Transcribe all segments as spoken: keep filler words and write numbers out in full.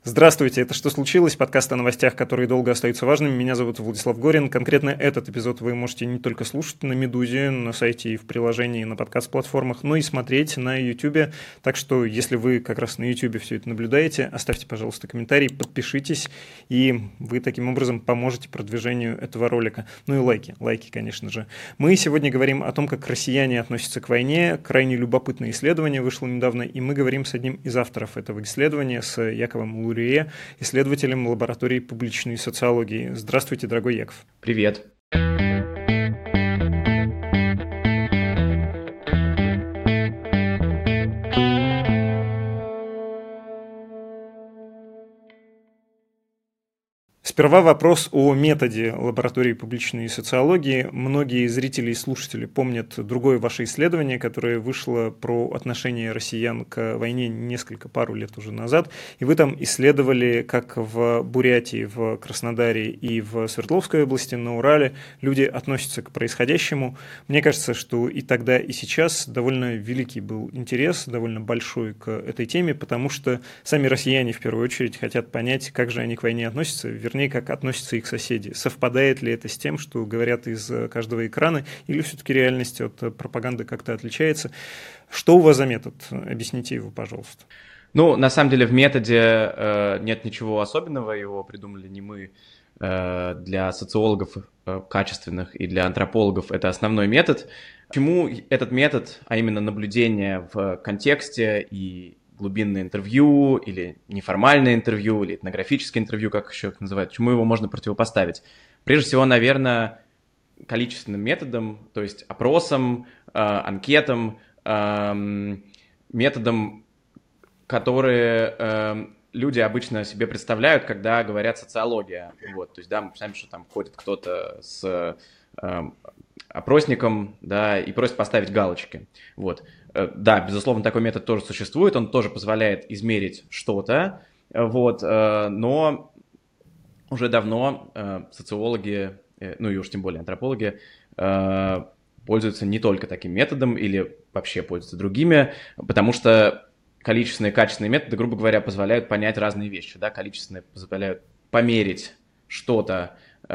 Здравствуйте, это «Что случилось?» Подкаст о новостях, которые долго остаются важными. Меня зовут Владислав Горин. Конкретно этот эпизод вы можете не только слушать на «Медузе», на сайте и в приложении, на подкаст-платформах, но и смотреть на YouTube. Так что, если вы как раз на YouTube все это наблюдаете, оставьте, пожалуйста, комментарий, подпишитесь, и вы таким образом поможете продвижению этого ролика. Ну и лайки, лайки, конечно же. Мы сегодня говорим о том, как россияне относятся к войне. Крайне любопытное исследование вышло недавно, и мы говорим с одним из авторов этого исследования, с Яковом Лурие, исследователем лаборатории публичной социологии. Здравствуйте, дорогой Яков. Привет. Сперва вопрос о методе лаборатории публичной социологии. Многие зрители и слушатели помнят другое ваше исследование, которое вышло про отношение россиян к войне несколько, пару лет уже назад. И вы там исследовали, как в Бурятии, в Краснодаре и в Свердловской области, на Урале люди относятся к происходящему. Мне кажется, что и тогда, и сейчас довольно великий был интерес, довольно большой к этой теме, потому что сами россияне в первую очередь хотят понять, как же они к войне относятся, вернее, как относятся их соседи. Совпадает ли это с тем, что говорят из каждого экрана, или все-таки реальность от пропаганды как-то отличается? Что у вас за метод? Объясните его, пожалуйста. Ну, на самом деле в методе э, нет ничего особенного, его придумали не мы. Э, для социологов э, качественных и для антропологов это основной метод. Почему этот метод, а именно наблюдение в контексте и глубинное интервью, или неформальное интервью, или этнографическое интервью, как еще их называют, чему его можно противопоставить? Прежде всего, наверное, количественным методом, то есть опросом, э, анкетам, э, методом, которые э, люди обычно себе представляют, когда говорят социология. Вот, то есть, да, мы представляем, что там ходит кто-то с э, опросником, да, и просит поставить галочки. Вот. Да, безусловно, такой метод тоже существует, он тоже позволяет измерить что-то, вот, но уже давно социологи, ну и уж тем более антропологи, пользуются не только таким методом или вообще пользуются другими, потому что количественные и качественные методы, грубо говоря, позволяют понять разные вещи, да, количественные позволяют померить что-то,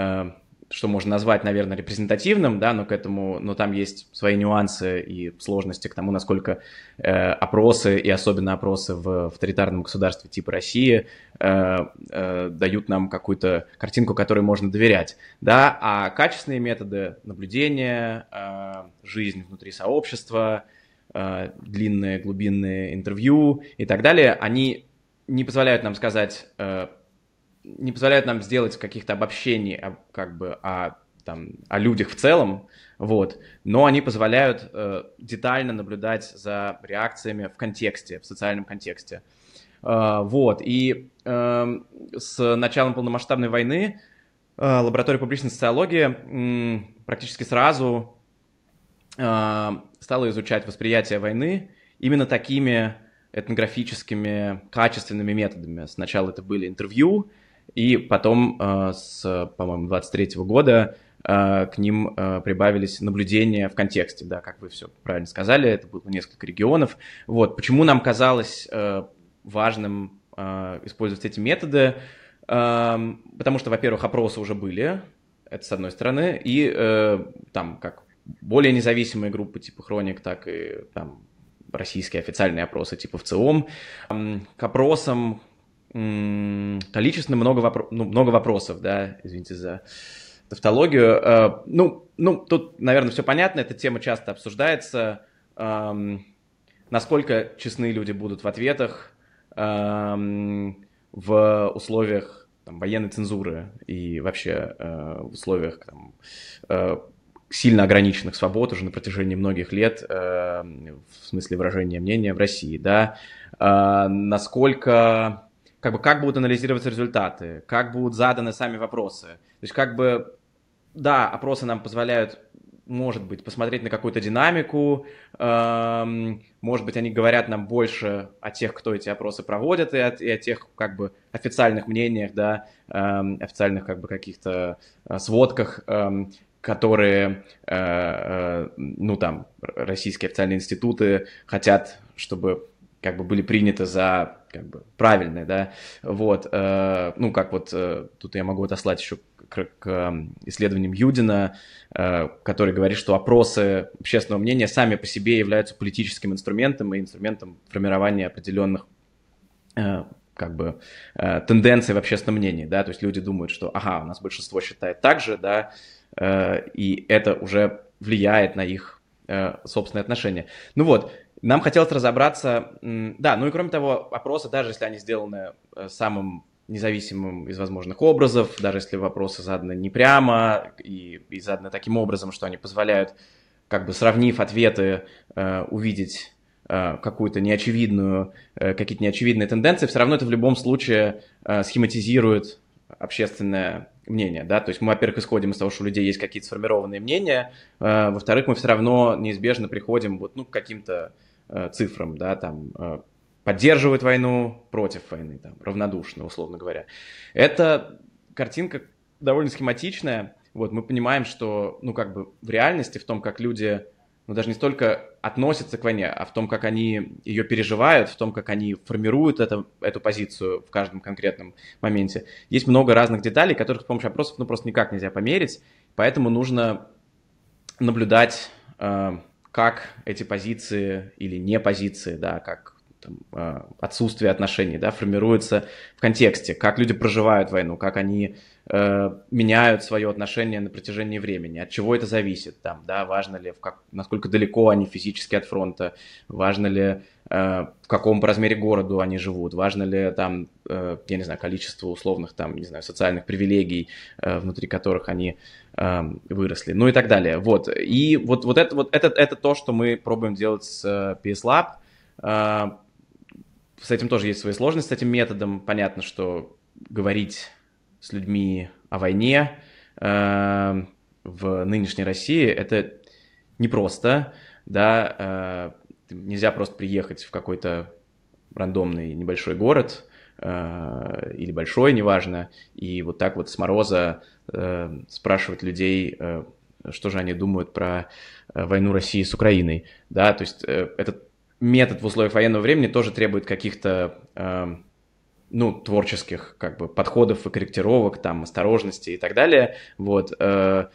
что можно назвать, наверное, репрезентативным, да, но к этому, но там есть свои нюансы и сложности к тому, насколько э, опросы, и особенно опросы в авторитарном государстве типа России, э, э, дают нам какую-то картинку, которой можно доверять, да, а качественные методы наблюдения, э, жизнь внутри сообщества, э, длинные глубинные интервью и так далее, они не позволяют нам сказать, э, не позволяют нам сделать каких-то обобщений о, как бы, о, там, о людях в целом, вот, но они позволяют э, детально наблюдать за реакциями в контексте, в социальном контексте. Э, вот, и э, с началом полномасштабной войны э, лаборатория публичной социологии э, практически сразу э, стала изучать восприятие войны именно такими этнографическими, качественными методами. Сначала это были интервью, и потом э, с, по-моему, двадцать третьего года э, к ним э, прибавились наблюдения в контексте, да, как вы все правильно сказали, это было несколько регионов. Вот, почему нам казалось э, важным э, использовать эти методы? Э, потому что, во-первых, опросы уже были, это с одной стороны, и э, там как более независимые группы типа Хроник, так и там российские официальные опросы типа ВЦИОМ. Э, к опросам количественно много, вопро- ну, много вопросов, да, извините за тавтологию. Uh, ну, ну, тут, наверное, все понятно, эта тема часто обсуждается. Um, насколько честны люди будут в ответах um, в условиях там, военной цензуры и вообще uh, в условиях там, uh, сильно ограниченных свобод уже на протяжении многих лет uh, в смысле выражения мнения в России, да. Uh, насколько... Как бы, как будут анализироваться результаты, как будут заданы сами вопросы. То есть, как бы, да, опросы нам позволяют, может быть, посмотреть на какую-то динамику, эм, может быть, они говорят нам больше о тех, кто эти опросы проводит, и о, и о тех, как бы, официальных мнениях, да, эм, официальных, как бы, каких-то э, сводках, эм, которые, э, э, ну, там, российские официальные институты хотят, чтобы как бы были приняты за как бы правильные, да, вот, э, ну, как вот, э, тут я могу отослать еще к, к исследованиям Юдина, э, который говорит, что опросы общественного мнения сами по себе являются политическим инструментом и инструментом формирования определенных э, как бы э, тенденций в общественном мнении, да, то есть люди думают, что, ага, у нас большинство считает так же, да, э, и это уже влияет на их э, собственные отношения. Ну вот, нам хотелось разобраться, да, ну и кроме того, опросы, даже если они сделаны самым независимым из возможных образов, даже если вопросы заданы не прямо и, и заданы таким образом, что они позволяют, как бы сравнив ответы, э, увидеть э, какую-то неочевидную, э, какие-то неочевидные тенденции, все равно это в любом случае э, схематизирует общественное мнение, да, то есть мы, во-первых, исходим из того, что у людей есть какие-то сформированные мнения, э, во-вторых, мы все равно неизбежно приходим вот, ну, к каким-то цифрам, да, там, поддерживают войну, против войны, там, равнодушно, условно говоря. Эта картинка довольно схематичная, вот, мы понимаем, что, ну, как бы в реальности, в том, как люди, ну, даже не столько относятся к войне, а в том, как они ее переживают, в том, как они формируют это, эту позицию в каждом конкретном моменте, есть много разных деталей, которых с помощью опросов, ну, просто никак нельзя померить, поэтому нужно наблюдать, как эти позиции или не позиции, да, как там, отсутствие отношений, да, формируются в контексте, как люди проживают войну, как они э, меняют свое отношение на протяжении времени, от чего это зависит, там, да, важно ли, в как, насколько далеко они физически от фронта, важно ли, э, в каком по размере городу они живут, важно ли, там, э, я не знаю, количество условных, там, не знаю, социальных привилегий, э, внутри которых они выросли, ну и так далее. Вот. И вот, вот, это, вот это, это то, что мы пробуем делать с пи эс Lab. С этим тоже есть свои сложности, с этим методом. Понятно, что говорить с людьми о войне в нынешней России это непросто, да, нельзя просто приехать в какой-то рандомный небольшой город или большой, неважно, и вот так вот с мороза э, спрашивать людей, э, что же они думают про э, войну России с Украиной, да, то есть э, этот метод в условиях военного времени тоже требует каких-то, э, ну, творческих, как бы, подходов и корректировок, там, осторожности и так далее, вот, э,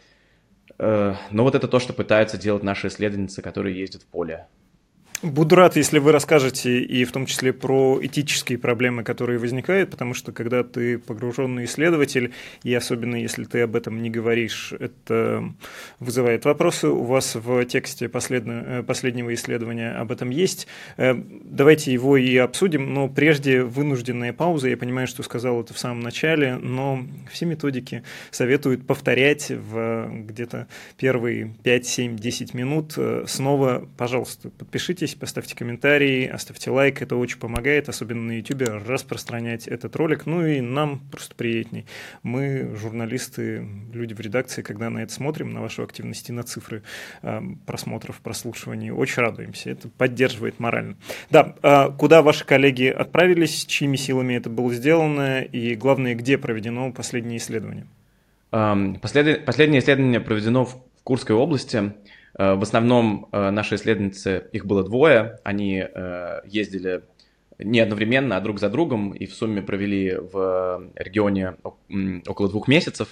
э, но вот это то, что пытаются делать наши исследовательницы, которые ездят в поле. Буду рад, если вы расскажете и в том числе про этические проблемы, которые возникают, потому что когда ты погруженный исследователь, и особенно если ты об этом не говоришь, это вызывает вопросы. У вас в тексте последнего, последнего исследования об этом есть. Давайте его и обсудим, но прежде вынужденная пауза. Я понимаю, что сказал это в самом начале, но все методики советуют повторять в где-то первые пять, семь, десять минут. Снова, пожалуйста, подпишитесь, поставьте комментарии, оставьте лайк, это очень помогает, особенно на YouTube, распространять этот ролик, ну и нам просто приятней. Мы, журналисты, люди в редакции, когда на это смотрим, на вашу активность и на цифры э, просмотров, прослушиваний, очень радуемся, это поддерживает морально. Да, э, куда ваши коллеги отправились, чьими силами это было сделано и, главное, где проведено последнее исследование? Послед... Последнее исследование проведено в Курской области. В основном наши исследовательницы, их было двое, они ездили не одновременно, а друг за другом, и в сумме провели в регионе около двух месяцев.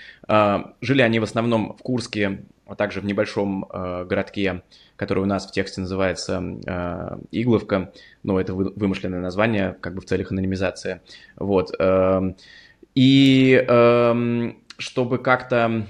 Жили они в основном в Курске, а также в небольшом городке, который у нас в тексте называется Игловка, но это вымышленное название, как бы в целях анонимизации. Вот. И чтобы как-то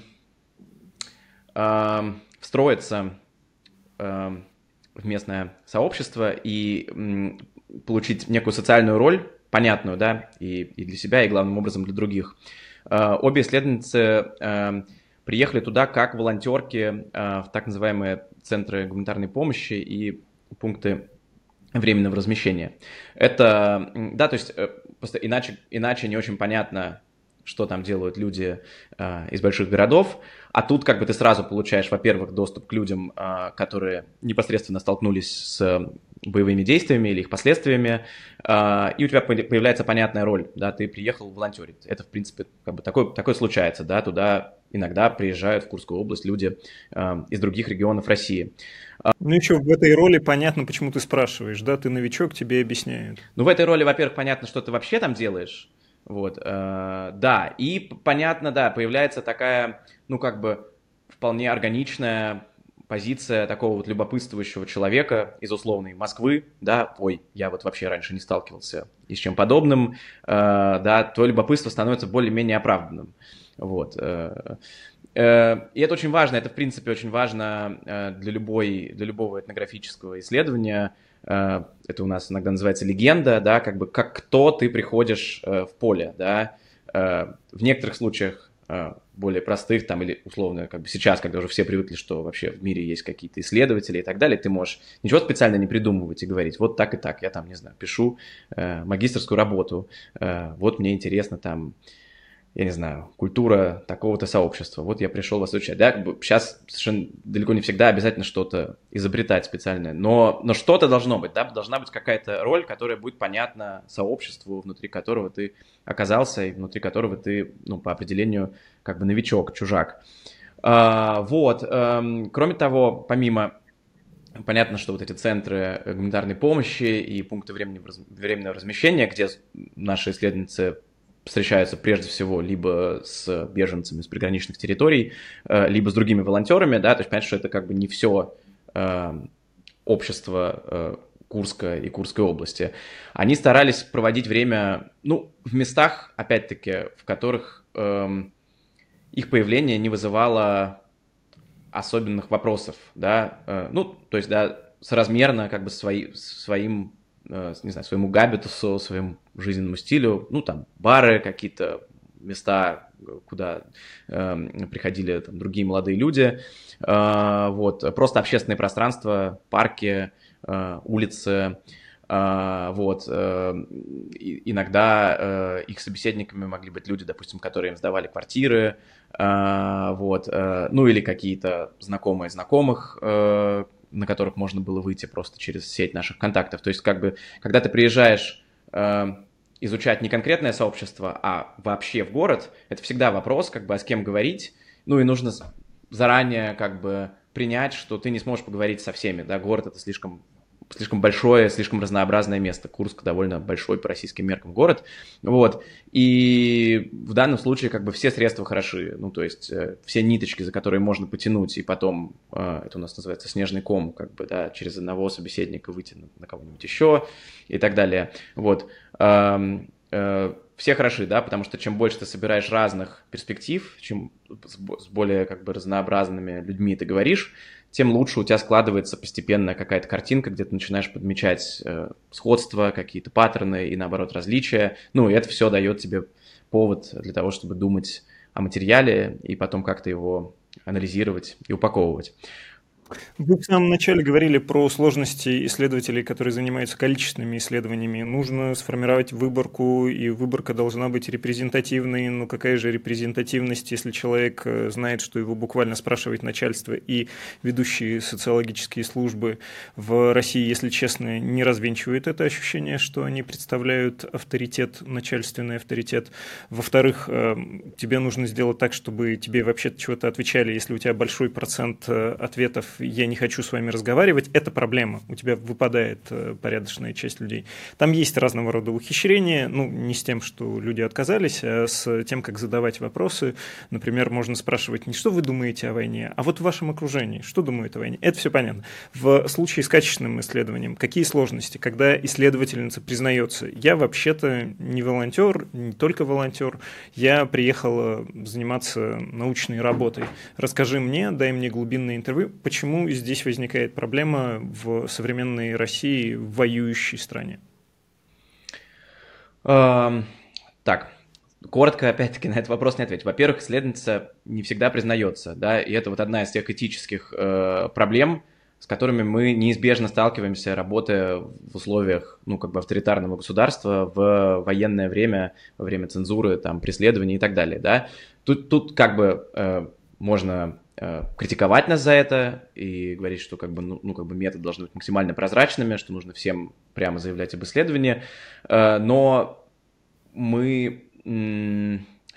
встроиться э, в местное сообщество и м, получить некую социальную роль, понятную, да, и, и для себя, и главным образом для других. Э, обе исследовательницы э, приехали туда как волонтерки э, в так называемые центры гуманитарной помощи и пункты временного размещения. Это, да, то есть э, просто иначе, иначе не очень понятно, что там делают люди э, из больших городов, а тут как бы ты сразу получаешь, во-первых, доступ к людям, э, которые непосредственно столкнулись с боевыми действиями или их последствиями, э, и у тебя появляется понятная роль, да, ты приехал волонтерить. Это, в принципе, как бы такое, такое случается, да, туда иногда приезжают в Курскую область люди э, из других регионов России. Ну и что, в этой роли понятно, почему ты спрашиваешь, да? Ты новичок, тебе объясняют. Ну, в этой роли, во-первых, понятно, что ты вообще там делаешь. Вот, э, да, и понятно, да, появляется такая, ну, как бы, вполне органичная позиция такого вот любопытствующего человека из условной Москвы, да, ой, я вот вообще раньше не сталкивался ни с чем подобным, э, да, твое любопытство становится более-менее оправданным, вот. Э, э, и это очень важно, это, в принципе, очень важно э, для, любой, для любого этнографического исследования. Э, это у нас иногда называется легенда, да, как бы, как кто ты приходишь э, в поле, да. Э, в некоторых случаях более простых, там, или условно, как бы сейчас, когда уже все привыкли, что вообще в мире есть какие-то исследователи и так далее, ты можешь ничего специально не придумывать и говорить, вот так и так, я там, не знаю, пишу э, магистерскую работу, э, вот мне интересно там, я не знаю, культура такого-то сообщества, вот я пришел вас изучать, да, как бы сейчас совершенно далеко не всегда обязательно что-то изобретать специальное, но, но что-то должно быть, да, должна быть какая-то роль, которая будет понятна сообществу, внутри которого ты оказался и внутри которого ты, ну, по определению, как бы новичок, чужак. А, вот, а, кроме того, помимо, понятно, что вот эти центры гуманитарной помощи и пункты временного, временного размещения, где наши исследовательницы встречаются прежде всего либо с беженцами с приграничных территорий, либо с другими волонтерами, да, то есть понятно, что это как бы не все э, общество э, Курска и Курской области. Они старались проводить время, ну, в местах, опять-таки, в которых э, их появление не вызывало особенных вопросов, да, э, ну, то есть, да, соразмерно как бы свои, своим, э, не знаю, своему габитусу, своему жизненному стилю, ну, там, бары какие-то, места, куда э, приходили там, другие молодые люди, э, вот, просто общественное пространство, парки, э, улицы, э, вот, э, иногда э, их собеседниками могли быть люди, допустим, которые им сдавали квартиры, э, вот, э, ну, или какие-то знакомые знакомых, э, на которых можно было выйти просто через сеть наших контактов, то есть, как бы, когда ты приезжаешь э, изучать не конкретное сообщество, а вообще в город, это всегда вопрос, как бы, а с кем говорить, ну и нужно заранее, как бы, принять, что ты не сможешь поговорить со всеми, да, город это слишком, слишком большое, слишком разнообразное место, Курск довольно большой по российским меркам город, вот, и в данном случае, как бы, все средства хороши, ну, то есть, э, все ниточки, за которые можно потянуть, и потом, э, это у нас называется снежный ком, как бы, да, через одного собеседника выйти на, на кого-нибудь еще, и так далее, вот, э, э, все хороши, да, потому что чем больше ты собираешь разных перспектив, чем с более, как бы, разнообразными людьми ты говоришь, тем лучше у тебя складывается постепенно какая-то картинка, где ты начинаешь подмечать э, сходства, какие-то паттерны и, наоборот, различия. Ну, и это все дает тебе повод для того, чтобы думать о материале и потом как-то его анализировать и упаковывать. Вы в самом начале говорили про сложности исследователей, которые занимаются количественными исследованиями. Нужно сформировать выборку, и выборка должна быть репрезентативной. Но какая же репрезентативность, если человек знает, что его буквально спрашивает начальство и ведущие социологические службы в России, если честно, не развенчивают это ощущение, что они представляют авторитет, начальственный авторитет. Во-вторых, тебе нужно сделать так, чтобы тебе вообще-то чего-то отвечали, если у тебя большой процент ответов «я не хочу с вами разговаривать», это проблема. У тебя выпадает порядочная часть людей. Там есть разного рода ухищрения, ну, не с тем, что люди отказались, а с тем, как задавать вопросы. Например, можно спрашивать не что вы думаете о войне, а вот в вашем окружении, что думают о войне. Это все понятно. В случае с качественным исследованием, какие сложности? Когда исследовательница признается, я вообще-то не волонтер, не только волонтер, я приехала заниматься научной работой. Расскажи мне, дай мне глубинное интервью, почему Почему здесь возникает проблема в современной России, в воюющей стране? Так, коротко, опять-таки, на этот вопрос не ответить. Во-первых, исследовательница не всегда признается, да, и это вот одна из тех этических э, проблем, с которыми мы неизбежно сталкиваемся, работая в условиях, ну, как бы авторитарного государства в военное время, во время цензуры, там, преследований и так далее, да. Тут, тут как бы э, можно критиковать нас за это и говорить, что как бы, ну, ну, как бы методы должны быть максимально прозрачными, что нужно всем прямо заявлять об исследовании, но мы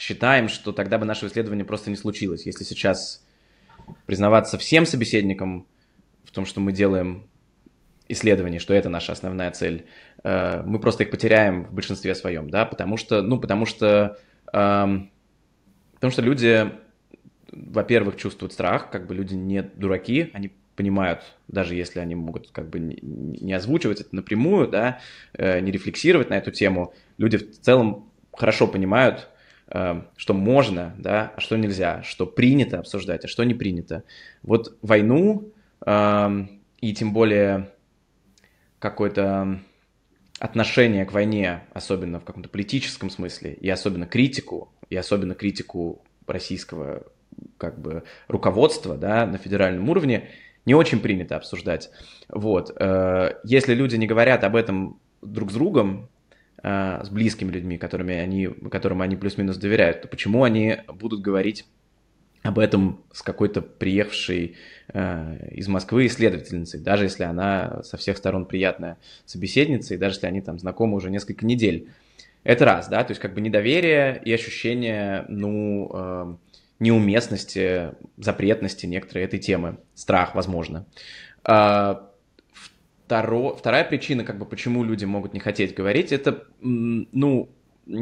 считаем, что тогда бы наше исследование просто не случилось. Если сейчас признаваться всем собеседникам в том, что мы делаем исследование, что это наша основная цель, мы просто их потеряем в большинстве своем, да, потому что, ну, потому что, эм, потому что люди, во-первых, чувствуют страх, как бы люди не дураки, они понимают, даже если они могут как бы не, не озвучивать это напрямую, да, э, не рефлексировать на эту тему, люди в целом хорошо понимают, э, что можно, да, а что нельзя, что принято обсуждать, а что не принято. Вот войну э, и тем более какое-то отношение к войне, особенно в каком-то политическом смысле, и особенно критику, и особенно критику российского как бы руководства, да, на федеральном уровне, не очень принято обсуждать. Вот. Если люди не говорят об этом друг с другом, с близкими людьми, которыми они, которым они плюс-минус доверяют, то почему они будут говорить об этом с какой-то приехавшей э, из Москвы исследовательницей, даже если она со всех сторон приятная собеседница, и даже если они там знакомы уже несколько недель. Это раз, да, то есть как бы недоверие и ощущение, ну, э, неуместности, запретности некоторой этой темы, страх, возможно. А, второ, вторая причина, как бы, почему люди могут не хотеть говорить, это, ну,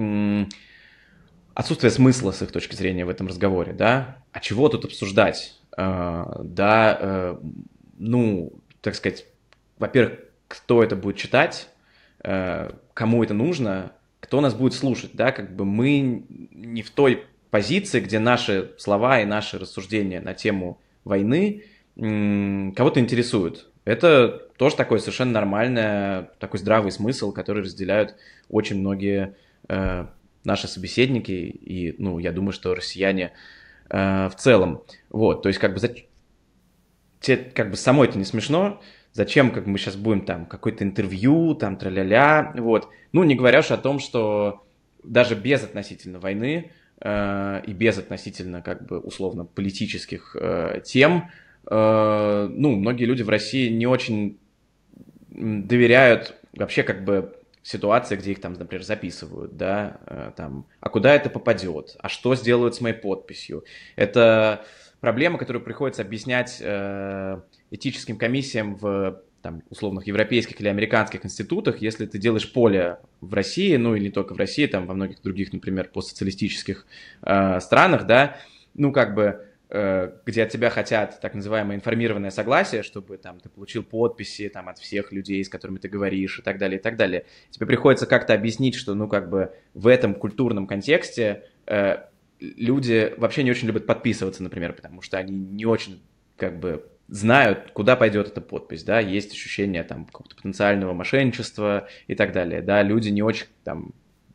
отсутствие смысла с их точки зрения в этом разговоре, да, а чего тут обсуждать, uh, да, uh, ну, так сказать, во-первых, кто это будет читать, uh, кому это нужно, кто нас будет слушать, да, как бы мы не в той позиции, где наши слова и наши рассуждения на тему войны м- кого-то интересуют. Это тоже такой совершенно нормальный, такой здравый смысл, который разделяют очень многие uh, наши собеседники, и, ну, я думаю, что россияне э, в целом. Вот, то есть, как бы, за... Те, как бы самой это не смешно, зачем, как бы, мы сейчас будем там какое-то интервью, там, тра-ля-ля, вот. Ну, не говоря уж о том, что даже без относительно войны э, и без относительно, как бы, условно, политических э, тем, э, ну, многие люди в России не очень доверяют вообще, как бы, ситуация, где их там, например, записывают, да, там, а куда это попадет, а что сделают с моей подписью. Это проблема, которую приходится объяснять э, этическим комиссиям в там, условных европейских или американских институтах, если ты делаешь поле в России, ну или не только в России, там во многих других, например, постсоциалистических э, странах, да, ну как бы где от тебя хотят так называемое информированное согласие, чтобы там ты получил подписи там от всех людей, с которыми ты говоришь, и так далее, и так далее. Тебе приходится как-то объяснить, что, ну, как бы в этом культурном контексте э, люди вообще не очень любят подписываться, например, потому что они не очень, как бы, знают, куда пойдет эта подпись, да, есть ощущение там какого-то потенциального мошенничества и так далее, да, люди не очень там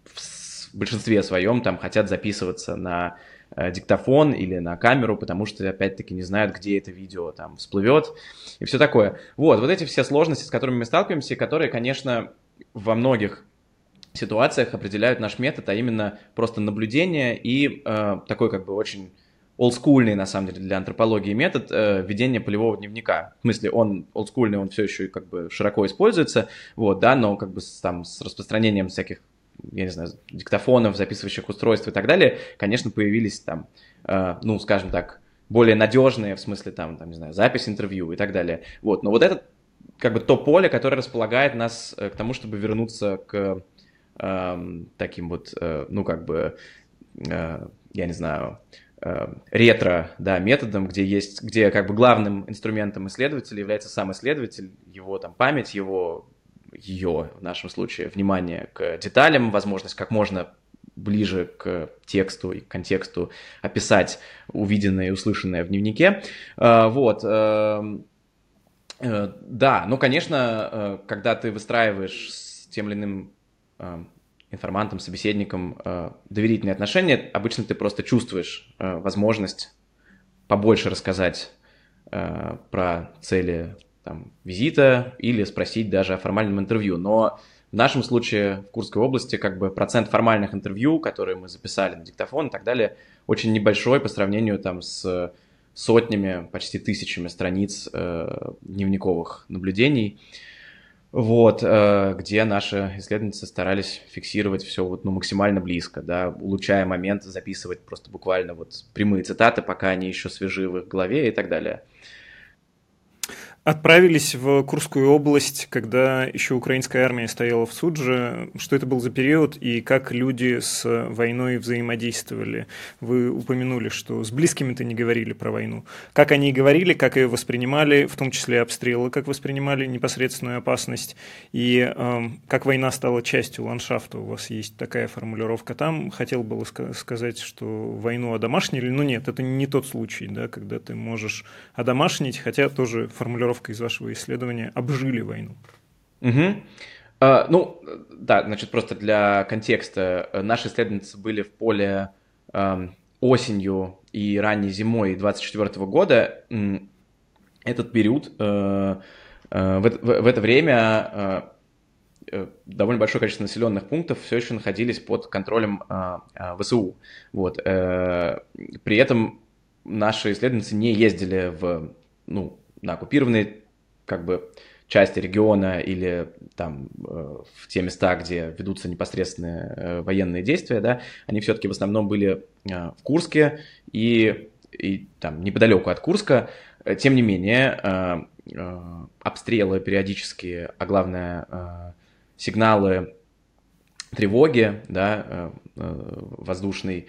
в большинстве своем там хотят записываться на диктофон или на камеру, потому что, опять-таки, не знают, где это видео там всплывет и все такое. Вот, вот эти все сложности, с которыми мы сталкиваемся, которые, конечно, во многих ситуациях определяют наш метод, а именно просто наблюдение и э, такой как бы очень олдскульный, на самом деле, для антропологии метод э, ведения полевого дневника. В смысле, он олдскульный, он все еще как бы широко используется, вот, да, но как бы с, там, с распространением всяких, я не знаю, диктофонов, записывающих устройств и так далее, конечно, появились там, э, ну, скажем так, более надежные, в смысле, там, там, не знаю, запись интервью и так далее. Вот, но вот это как бы то поле, которое располагает нас э, к тому, чтобы вернуться к э, таким вот, э, ну, как бы, э, я не знаю, э, ретро, да, методам, где есть, где как бы главным инструментом исследователя является сам исследователь, его там память, его ее, в нашем случае, внимание к деталям, возможность как можно ближе к тексту и к контексту описать увиденное и услышанное в дневнике. Вот. Да, ну, конечно, когда ты выстраиваешь с тем или иным информантом, собеседником доверительные отношения, обычно ты просто чувствуешь возможность побольше рассказать про цели там, визита или спросить даже о формальном интервью. Но в нашем случае в Курской области как бы процент формальных интервью, которые мы записали на диктофон и так далее, очень небольшой по сравнению там с сотнями, почти тысячами страниц э, дневниковых наблюдений. Вот, э, где наши исследовательницы старались фиксировать все вот, ну, максимально близко, да, улучшая момент, записывать просто буквально вот прямые цитаты, пока они еще свежи в их голове и так далее. Отправились в Курскую область, когда еще украинская армия стояла в Судже. Что это был за период и как люди с войной взаимодействовали? Вы упомянули, что с близкими-то не говорили про войну. Как они говорили, как ее воспринимали, в том числе обстрелы, как воспринимали непосредственную опасность, и э, как война стала частью ландшафта. У вас есть такая формулировка там. Хотел было ска- сказать, что войну одомашнили, но нет, это не тот случай, да, когда ты можешь одомашнить, хотя тоже формулировка из вашего исследования обжили войну. Угу. А, ну, да, значит, просто для контекста. Наши исследовательницы были в поле э, осенью и ранней зимой двадцать четвёртого года. Этот период, э, э, в, в, в это время э, довольно большое количество населенных пунктов все еще находились под контролем э, э, ВСУ. Вот. Э, при этом наши исследовательницы не ездили в, ну, на оккупированные как бы части региона или там э, в те места, где ведутся непосредственные э, военные действия, да, они все-таки в основном были э, в Курске и, и там неподалеку от Курска. Тем не менее, э, э, обстрелы периодические, а главное э, сигналы тревоги, да, э, э, воздушной,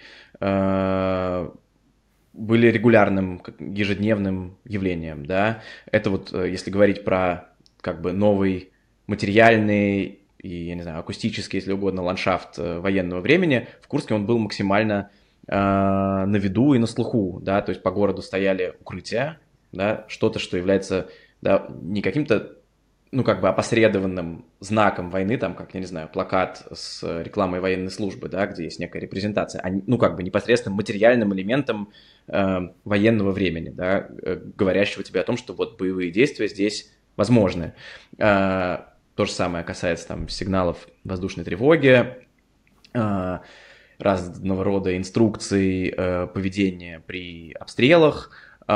э, были регулярным, ежедневным явлением, да. Это вот, если говорить про как бы новый материальный и, я не знаю, акустический, если угодно, ландшафт военного времени, в Курске он был максимально э, на виду и на слуху, да, то есть по городу стояли укрытия, да, что-то, что является, да, не каким-то, ну, как бы опосредованным знаком войны, там, как, я не знаю, плакат с рекламой военной службы, да, где есть некая репрезентация, а, ну, как бы непосредственным материальным элементом э, военного времени, да, э, говорящего тебе о том, что вот боевые действия здесь возможны. Э, то же самое касается там сигналов воздушной тревоги, э, разного рода инструкций э, поведения при обстрелах,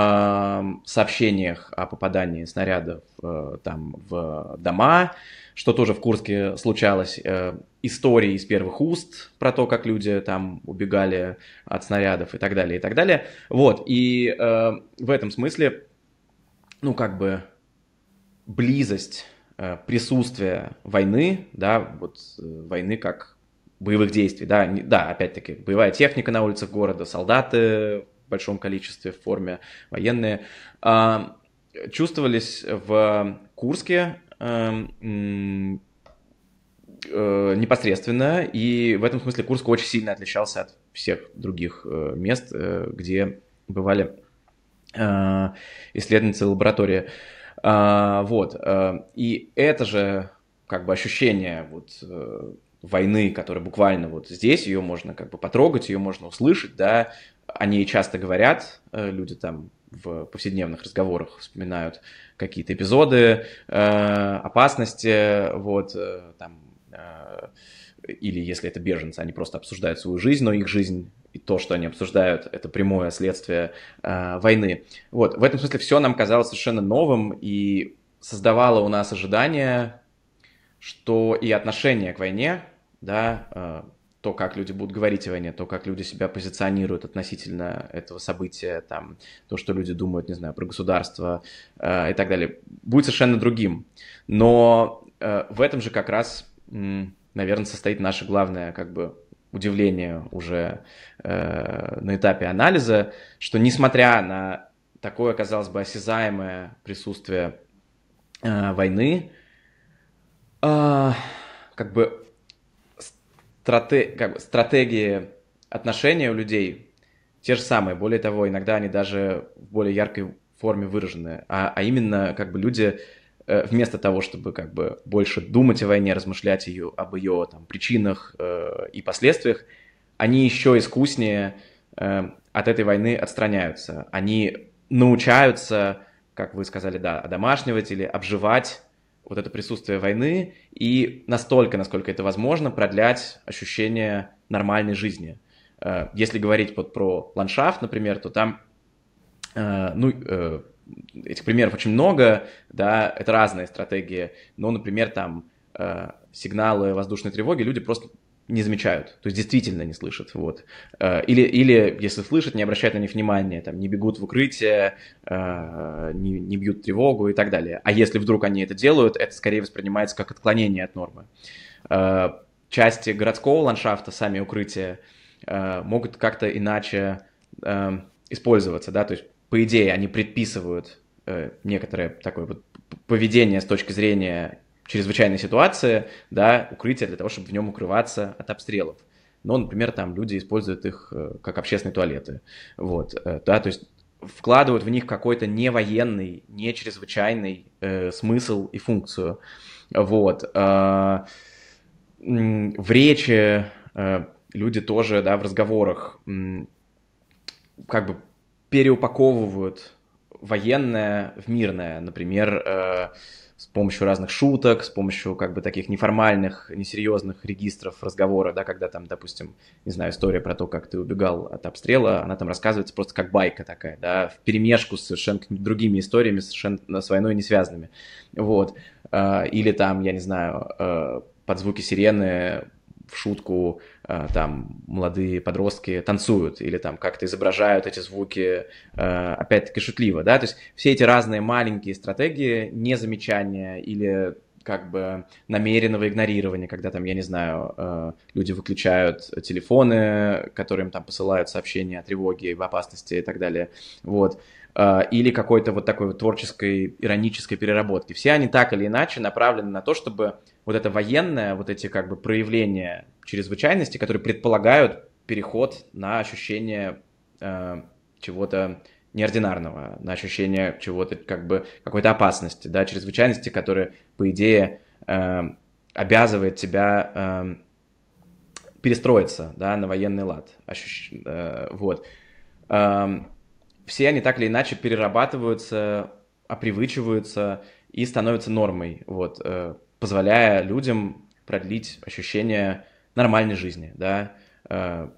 сообщениях о попадании снарядов там в дома, что тоже в Курске случалось, истории из первых уст про то, как люди там убегали от снарядов и так далее, и так далее. Вот, и э, в этом смысле, ну, как бы близость, э, присутствие войны, да, вот войны как боевых действий, да, не, да, опять-таки, боевая техника на улицах города, солдаты в большом количестве в форме военные, чувствовались в Курске непосредственно, и в этом смысле Курск очень сильно отличался от всех других мест, где бывали исследовательницы лаборатории. Вот, и это же как бы ощущение вот войны, которая буквально вот здесь, ее можно как бы потрогать, ее можно услышать, да, о ней часто говорят, люди там в повседневных разговорах вспоминают какие-то эпизоды э, опасности, вот, э, там, э, или если это беженцы, они просто обсуждают свою жизнь, но их жизнь и то, что они обсуждают, это прямое следствие э, войны. Вот, в этом смысле все нам казалось совершенно новым и создавало у нас ожидание, что и отношение к войне, да, э, то, как люди будут говорить о войне, то, как люди себя позиционируют относительно этого события, там, то, что люди думают, не знаю, про государство э, и так далее, будет совершенно другим. Но э, в этом же как раз, м, наверное, состоит наше главное, как бы, удивление уже э, на этапе анализа, что несмотря на такое, казалось бы, осязаемое присутствие э, войны, э, как бы Страте... как бы, стратегии отношения у людей те же самые. Более того, иногда они даже в более яркой форме выражены. А, а именно, как бы люди э, вместо того, чтобы как бы больше думать о войне, размышлять ее, об ее там, причинах э, и последствиях, они еще искуснее э, от этой войны отстраняются. Они научаются, как вы сказали, да, одомашнивать или обживать вот это присутствие войны и настолько, насколько это возможно, продлять ощущение нормальной жизни. Если говорить вот про ландшафт, например, то там, ну, этих примеров очень много, да, это разные стратегии, но, например, там э, сигналы воздушной тревоги люди просто не замечают, то есть действительно не слышат, вот. Или, или если слышат, не обращают на них внимания, там, не бегут в укрытие, не, не бьют тревогу и так далее. А если вдруг они это делают, это скорее воспринимается как отклонение от нормы. Части городского ландшафта, сами укрытия, могут как-то иначе использоваться, да, то есть, по идее, они предписывают некоторое такое вот поведение с точки зрения чрезвычайной ситуации, да, укрытие для того, чтобы в нем укрываться от обстрелов. Но, например, там люди используют их как общественные туалеты. Вот, да, то есть вкладывают в них какой-то не военный, не чрезвычайный э, смысл и функцию. Вот. Э, в речи э, люди тоже, да, в разговорах э, как бы переупаковывают военное в мирное. Например, э, с помощью разных шуток, с помощью как бы таких неформальных, несерьезных регистров разговора, да, когда там, допустим, не знаю, история про то, как ты убегал от обстрела, она там рассказывается просто как байка такая, да, вперемешку с совершенно другими историями, совершенно с войной не связанными, вот. Или там, я не знаю, под звуки сирены в шутку там молодые подростки танцуют или там как-то изображают эти звуки, опять-таки шутливо, да, то есть все эти разные маленькие стратегии незамечания или как бы намеренного игнорирования, когда там, я не знаю, люди выключают телефоны, которым там посылают сообщения о тревоге, об опасности и так далее, вот, или какой-то вот такой вот творческой, иронической переработки. Все они так или иначе направлены на то, чтобы вот это военное, вот эти как бы проявления чрезвычайности, которые предполагают переход на ощущение э, чего-то неординарного, на ощущение чего-то как бы какой-то опасности, да, чрезвычайности, которая, по идее, э, обязывает тебя э, перестроиться, да, на военный лад. Ощущ... Э, вот. Э, все они так или иначе перерабатываются, опривычиваются и становятся нормой, вот, э, позволяя людям продлить ощущение нормальной жизни, да. Э,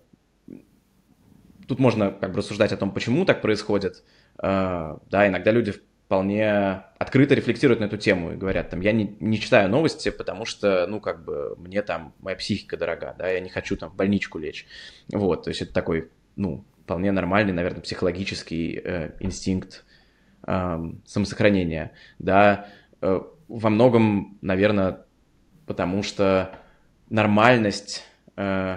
тут можно как бы рассуждать о том, почему так происходит, э, да, иногда люди вполне открыто рефлексируют на эту тему и говорят, там, я не, не читаю новости, потому что, ну, как бы, мне там, моя психика дорога, да, я не хочу там в больничку лечь, вот, то есть это такой, ну, вполне нормальный, наверное, психологический э, инстинкт э, самосохранения, да, э, во многом, наверное, потому что нормальность, э,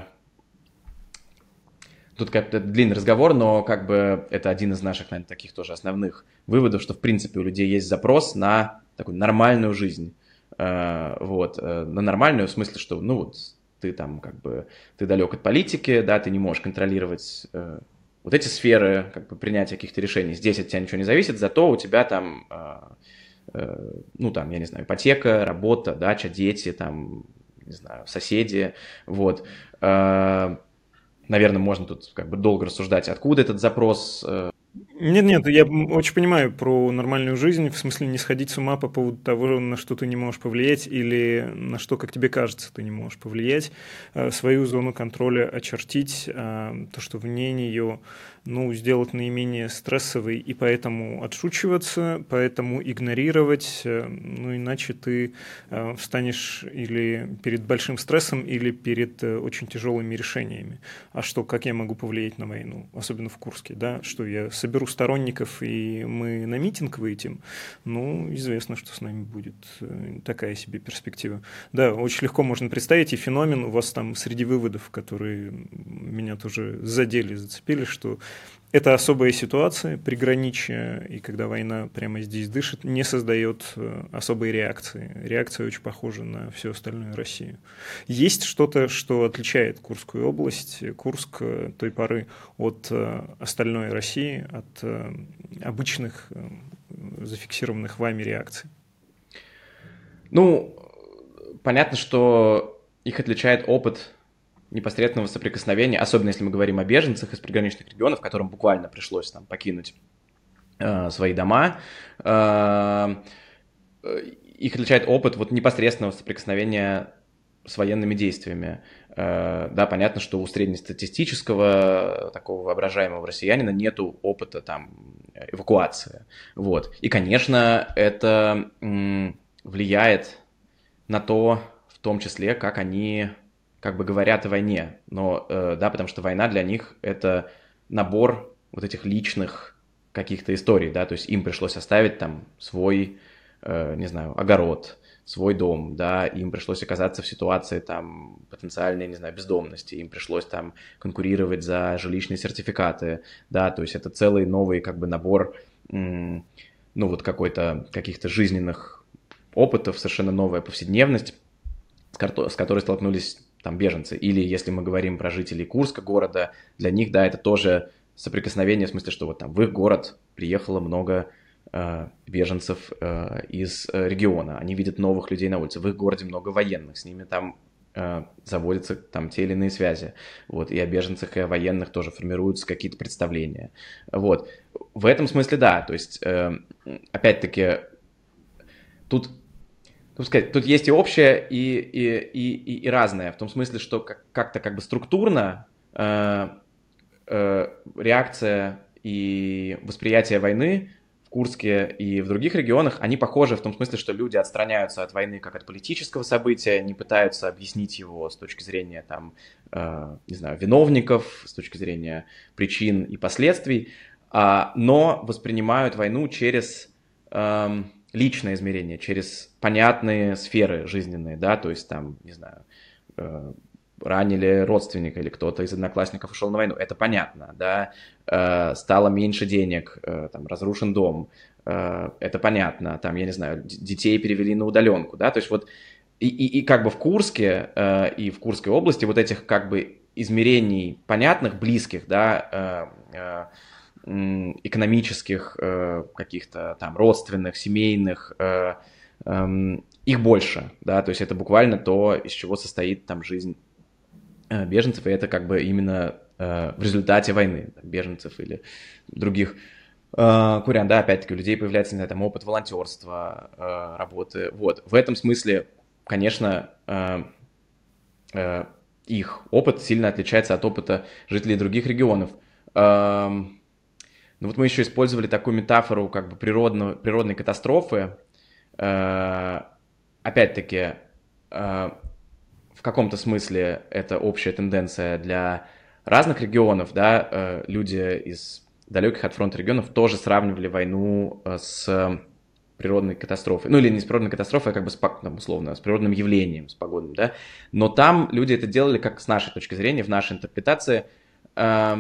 тут как-то длинный разговор, но как бы это один из наших, наверное, таких тоже основных выводов, что, в принципе, у людей есть запрос на такую нормальную жизнь, э, вот, э, на нормальную в смысле, что, ну, вот, ты там как бы, ты далек от политики, да, ты не можешь контролировать э, вот эти сферы как бы принятия каких-то решений. Здесь от тебя ничего не зависит, зато у тебя там, э, э, ну, там, я не знаю, ипотека, работа, дача, дети, там, не знаю, соседи, вот. Э, наверное, можно тут как бы долго рассуждать, откуда этот запрос. Э, Нет-нет, я очень понимаю про нормальную жизнь, в смысле не сходить с ума по поводу того, на что ты не можешь повлиять или на что, как тебе кажется, ты не можешь повлиять, свою зону контроля очертить, то, что вне нее, ну, сделать наименее стрессовой и поэтому отшучиваться, поэтому игнорировать, ну, иначе ты встанешь или перед большим стрессом, или перед очень тяжелыми решениями. А что, как я могу повлиять на войну, особенно в Курске, да, что я соберу сторонников, и мы на митинг выйдем, ну, известно, что с нами будет такая себе перспектива. Да, очень легко можно представить, и феномен у вас там среди выводов, которые меня тоже задели, зацепили, что это особая ситуация, приграничие, и когда война прямо здесь дышит, не создает особой реакции. Реакция очень похожа на всю остальную Россию. Есть что-то, что отличает Курскую область, Курск той поры от остальной России, от обычных зафиксированных вами реакций? Ну, понятно, что их отличает опыт непосредственного соприкосновения, особенно если мы говорим о беженцах из приграничных регионов, которым буквально пришлось там покинуть э, свои дома. Э, их отличает опыт вот непосредственного соприкосновения с военными действиями. Э, да, понятно, что у среднестатистического такого воображаемого россиянина нету опыта там эвакуация. Вот. И, конечно, это м, влияет на то, в том числе, как они как бы говорят о войне. Но, э, да, потому что война для них — это набор вот этих личных каких-то историй, да, то есть им пришлось оставить там свой, э, не знаю, огород, свой дом, да, им пришлось оказаться в ситуации там потенциальной, не знаю, бездомности, им пришлось там конкурировать за жилищные сертификаты, да, то есть это целый новый как бы набор, м, ну вот какой-то каких-то жизненных опытов, совершенно новая повседневность, с, ко- с которой столкнулись там беженцы. Или если мы говорим про жителей Курска города, для них, да, это тоже соприкосновение, в смысле, что вот там в их город приехало много э, беженцев э, из э, региона, они видят новых людей на улице, в их городе много военных, с ними там э, заводятся там те или иные связи, вот, и о беженцах, и о военных тоже формируются какие-то представления, вот, в этом смысле, да, то есть, э, опять-таки, тут Тут, сказать, тут есть и общее, и, и, и, и, и разное, в том смысле, что как- как-то как бы структурно э, э, реакция и восприятие войны в Курске и в других регионах, они похожи в том смысле, что люди отстраняются от войны как от политического события, не пытаются объяснить его с точки зрения, там, э, не знаю, виновников, с точки зрения причин и последствий, а, но воспринимают войну через... эм, личное измерение, через понятные сферы жизненные, да, то есть там, не знаю, э, ранили родственника или кто-то из одноклассников ушел на войну, это понятно, да, э, стало меньше денег, э, там, разрушен дом, э, это понятно, там, я не знаю, д- детей перевели на удаленку, да, то есть вот и, и, и как бы в Курске э, и в Курской области вот этих как бы измерений понятных, близких, да, э, э, экономических, э, каких-то там родственных, семейных, э, э, их больше, да, то есть это буквально то, из чего состоит там жизнь э, беженцев, и это как бы именно э, в результате войны, там, беженцев или других э, курян, да, опять-таки у людей появляется, не знаю, там опыт волонтерства, э, работы, вот, в этом смысле, конечно, э, э, их опыт сильно отличается от опыта жителей других регионов. Эм, Ну вот мы еще использовали такую метафору как бы природного, природной катастрофы. Э, Опять-таки, э, в каком-то смысле это общая тенденция для разных регионов, да, э, люди из далеких от фронта регионов тоже сравнивали войну э, с природной катастрофой. Ну или не с природной катастрофой, а как бы с, пок- там, условно, с природным явлением, с погодным, да. Но там люди это делали, как с нашей точки зрения, в нашей интерпретации, э,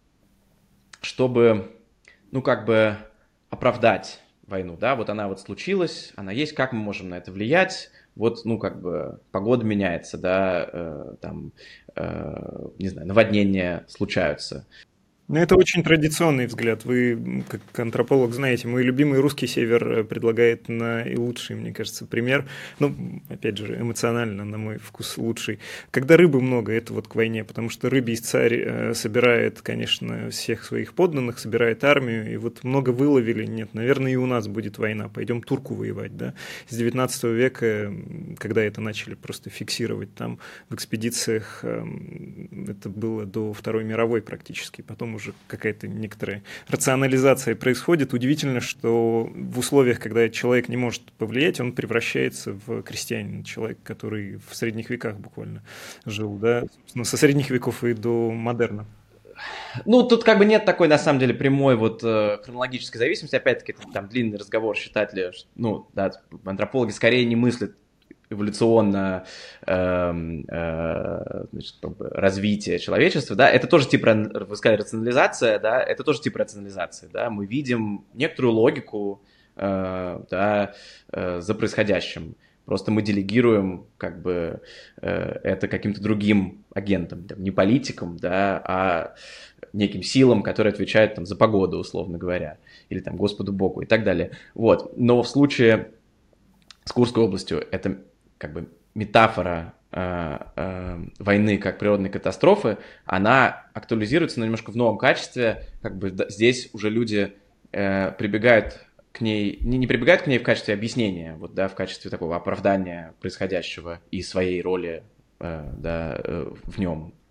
чтобы ну, как бы оправдать войну, да, вот она вот случилась, она есть, как мы можем на это влиять, вот, ну, как бы погода меняется, да, э, там, э, не знаю, наводнения случаются. Ну, это очень традиционный взгляд. Вы, м, как антрополог, знаете, мой любимый русский север э, предлагает наилучший, мне кажется, пример. Ну, опять же, эмоционально, на мой вкус, лучший. Когда рыбы много, это вот к войне, потому что рыбий царь э, собирает, конечно, всех своих подданных, собирает армию, и вот много выловили. Нет, наверное, и у нас будет война. Пойдем турку воевать, да. С девятнадцатого века, м, когда это начали просто фиксировать там в экспедициях, эм, это было до Второй мировой практически, потом уже какая-то некоторая рационализация происходит. Удивительно, что в условиях, когда человек не может повлиять, он превращается в крестьянина, человек, который в средних веках буквально жил, да, собственно, со средних веков и до модерна. Ну, тут как бы нет такой, на самом деле, прямой вот э, хронологической зависимости. Опять-таки, это там длинный разговор, считать ли, что, ну, да, антропологи скорее не мыслят эволюционно эм, э, значит, как бы развитие человечества, да, это тоже типа, вы сказали, рационализация, да, это тоже тип рационализации, да, мы видим некоторую логику, э, да, э, за происходящим, просто мы делегируем как бы э, это каким-то другим агентам, там, не политикам, да, а неким силам, которые отвечают там за погоду, условно говоря, или там Господу Богу и так далее, вот, но в случае с Курской областью это как бы метафора э, э, войны как природной катастрофы, она актуализируется, но немножко в новом качестве. Как бы да, здесь уже люди э, прибегают к ней, не, не прибегают к ней в качестве объяснения, вот, да, в качестве такого оправдания происходящего и своей роли э, да, э, в нем.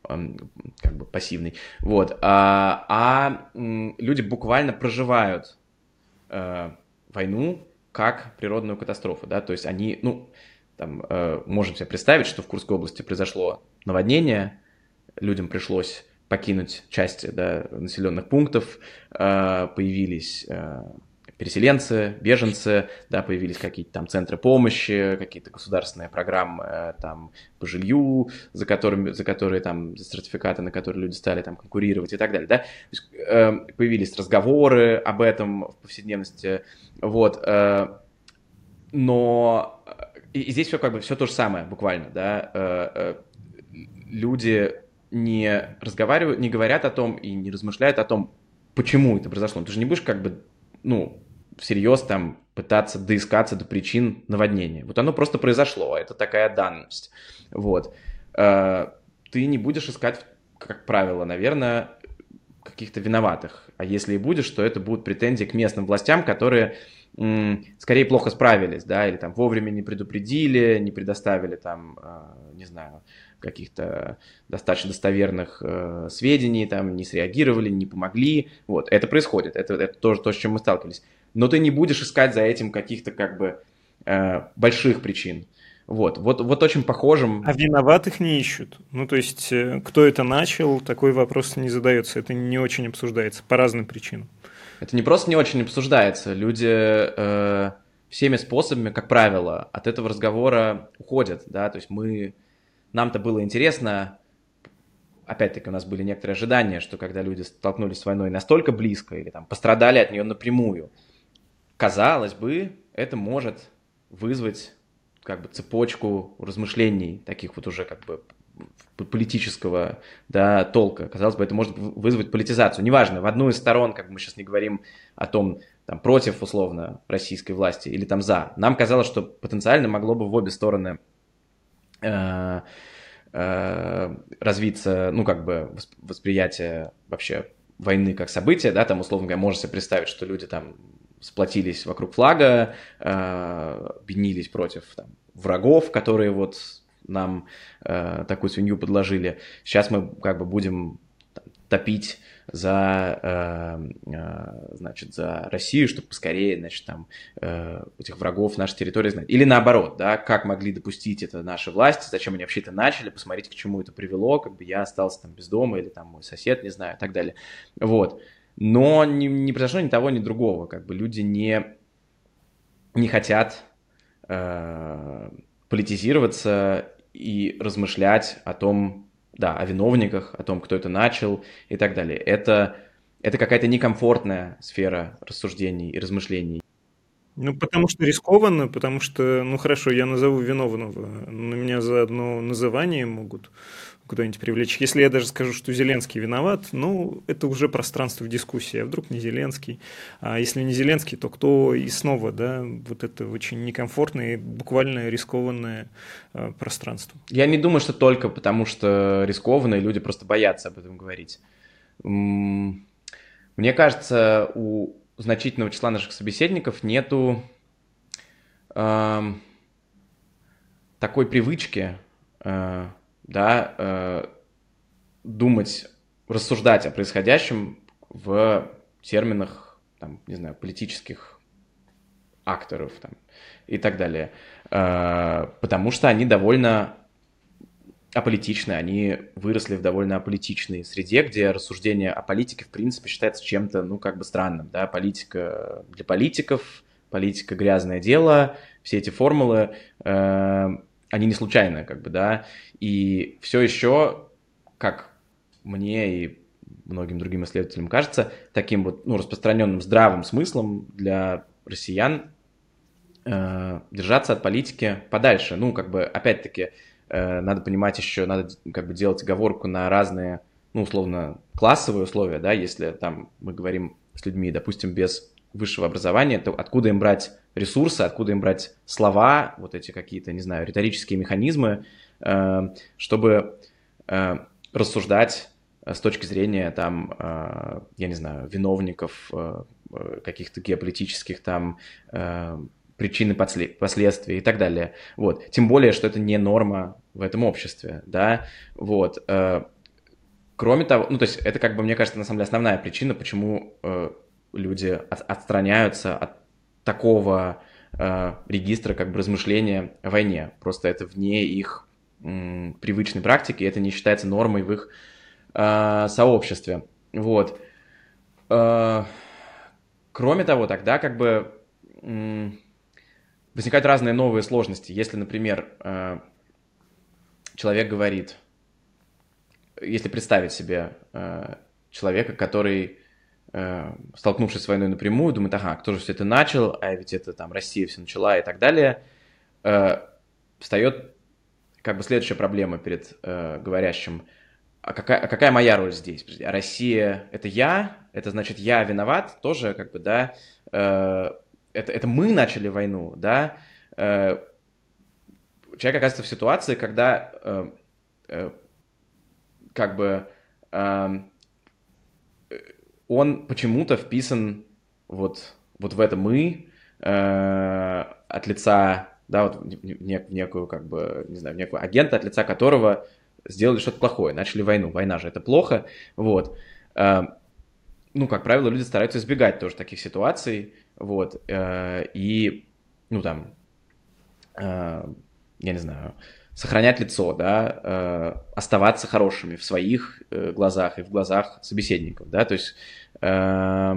как бы пассивный. Вот. А, а люди буквально проживают э, войну как природную катастрофу, да, то есть они, ну, там, э, можем себе представить, что в Курской области произошло наводнение, людям пришлось покинуть части, да, населенных пунктов, э, появились э, переселенцы, беженцы, да, появились какие-то там центры помощи, какие-то государственные программы э, там по жилью, за которыми, за которые там, за сертификаты, на которые люди стали там конкурировать и так далее, да, то есть, э, появились разговоры об этом в повседневности, вот, э, но и, и здесь все как бы все то же самое буквально, да, э, э, люди не разговаривают, не говорят о том и не размышляют о том, почему это произошло. Ты же не будешь как бы, ну, всерьез там пытаться доискаться до причин наводнения. Вот оно просто произошло, это такая данность. Вот. Ты не будешь искать, как правило, наверное, каких-то виноватых. А если и будешь, то это будут претензии к местным властям, которые м, скорее плохо справились, да, или там вовремя не предупредили, не предоставили там, не знаю, каких-то достаточно достоверных э, сведений, там, не среагировали, не помогли. Вот, это происходит, это, это тоже то, с чем мы сталкивались. Но ты не будешь искать за этим каких-то, как бы, э, больших причин. Вот, вот, вот очень похожим... А виноватых не ищут? Ну, то есть, кто это начал, такой вопрос не задается, это не очень обсуждается по разным причинам. Это не просто не очень обсуждается, люди... Э, всеми способами, как правило, от этого разговора уходят, да, то есть мы... Нам-то было интересно, опять-таки у нас были некоторые ожидания, что когда люди столкнулись с войной настолько близко или там пострадали от нее напрямую, казалось бы, это может вызвать как бы цепочку размышлений таких вот уже как бы политического, да, толка. Казалось бы, это может вызвать политизацию. Неважно, в одну из сторон, как бы мы сейчас не говорим о том, там, против, условно, российской власти или там за. Нам казалось, что потенциально могло бы в обе стороны э, э, развиться, ну, как бы восприятие вообще войны как события, да, там, условно говоря, можно себе представить, что люди там сплотились вокруг флага, э, объединились против там, врагов, которые вот нам э, такую свинью подложили. Сейчас мы как бы будем там, топить за, э, э, значит, за Россию, чтобы поскорее, значит, там, э, этих врагов в нашей территории знать. Или наоборот, да, как могли допустить это наши власти, зачем они вообще это начали, посмотрите, к чему это привело, как бы я остался там без дома, или там мой сосед, не знаю, и так далее. Вот. Но не, не произошло ни того, ни другого. Как бы люди не, не хотят э, политизироваться и размышлять о том, да, о виновниках, о том, кто это начал и так далее. Это, это какая-то некомфортная сфера рассуждений и размышлений. Ну, потому что рискованно, потому что, ну, хорошо, я назову виновного, на меня за одно называние могут куда-нибудь привлечь. Если я даже скажу, что Зеленский виноват, ну, это уже пространство в дискуссии. А вдруг не Зеленский? А если не Зеленский, то кто? И снова, да, вот это очень некомфортное и буквально рискованное э, пространство. Я не думаю, что только потому, что рискованно, и люди просто боятся об этом говорить. Мне кажется, у значительного числа наших собеседников нету э, такой привычки, э, да, э, думать, рассуждать о происходящем в терминах, там, не знаю, политических акторов там, и так далее, э, потому что они довольно аполитичны, они выросли в довольно аполитичной среде, где рассуждение о политике, в принципе, считается чем-то, ну, как бы странным, да, политика для политиков, политика грязное дело, все эти формулы, э, они не случайны, как бы, да, и все еще, как мне и многим другим исследователям кажется, таким вот, ну, распространенным здравым смыслом для россиян э, держаться от политики подальше, ну, как бы, опять-таки, надо понимать еще, надо как бы делать оговорку на разные, ну, условно, классовые условия, да, если там мы говорим с людьми, допустим, без высшего образования, то откуда им брать ресурсы, откуда им брать слова, вот эти какие-то, не знаю, риторические механизмы, чтобы рассуждать с точки зрения, там, я не знаю, виновников каких-то геополитических там причин и последствий и так далее. Вот. Тем более, что это не норма в этом обществе, да, вот. кроме того, ну, то есть это, как бы, мне кажется, на самом деле основная причина, почему э, люди от, отстраняются от такого э, регистра, как бы, размышления о войне. Просто это вне их м, привычной практики, и это не считается нормой в их э, сообществе. Вот. Э, кроме того, тогда, как бы, м, возникают разные новые сложности. Если, например, э, человек говорит, если представить себе э, человека, который, э, столкнувшись с войной напрямую, думает, ага, кто же все это начал, а ведь это там Россия все начала и так далее, э, встает как бы следующая проблема перед э, говорящим. А какая, а какая моя роль здесь? А Россия — это я? Это значит, я виноват? Тоже, как бы, да, э, это, это мы начали войну, да? Э, человек оказывается в ситуации, когда э, э, как бы э, он почему-то вписан вот, вот в это «мы» э, от лица, да, вот в нек- в некую, как бы, не знаю, в некого агента, от лица которого сделали что-то плохое, начали войну. Война же — это плохо, вот. Э, ну, как правило, люди стараются избегать тоже таких ситуаций, вот, э, и, ну, там, э, я не знаю, сохранять лицо, да, э, оставаться хорошими в своих э, глазах и в глазах собеседников, да, то есть, э,